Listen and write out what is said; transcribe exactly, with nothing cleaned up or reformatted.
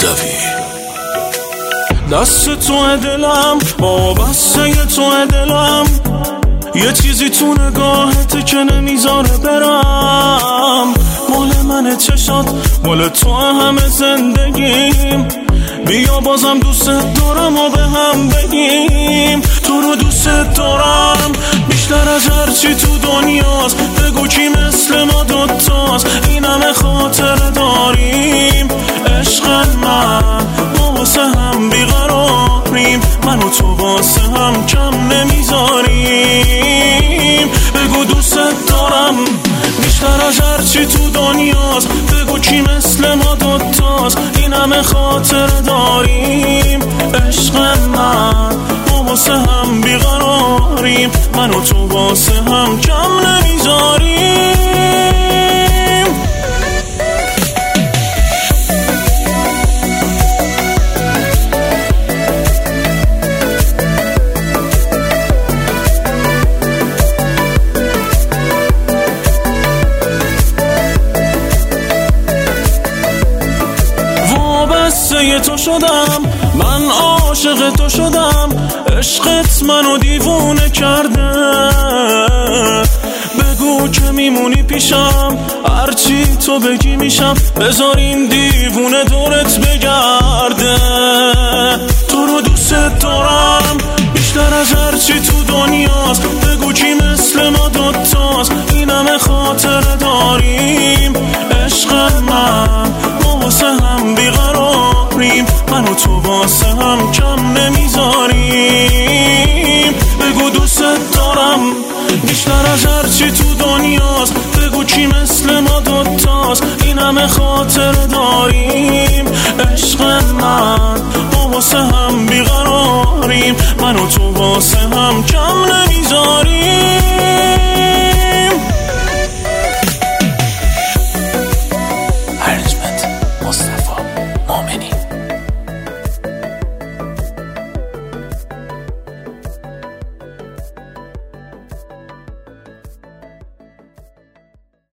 مهدوی. دست تو دلم، وابسته تو دلم، یه چیزی تو نگاهت که نمیذاره برم. مال من چشات، مال تو همه زندگیم. بیا بازم دوست دارم و به هم بگیم تو رو دوست دارم بیشتر از هرچی تو دنیاست. بگو کی مثل ما دوتاست، این همه خاطر داریم. عشق من ما واسه هم بیقراریم، من و تو واسه هم کم نمیذاریم. بگو دوست دارم بیشتر از هرچی تو دنیاست. بگو کی مثل ما دوتاست، این همه خاطر داریم. عشق من ما واسه هم بیقراریم، من و تو واسه هم کم نمیذاریم. وابسته تو شدم، من عاشق تو شدم. عشقت منو دیوونه کرده. بگو که میمونی پیشم، هرچی تو بگی میشم. بذار این دیوونه دورت بگرده. تو رو دوست دارم بیشتر از هرچی تو دنیاست. بگو کی مثل ما دوتاست، این همه خاطر داریم. عشق من ما واسه هم بیقراریم، من و تو واسه هم کم نمیذاریم. بگو دوست دارم بیشتر از هرچی تو دنیاست. بگو کی مثل ما دوتاست، این همه خاطر داریم.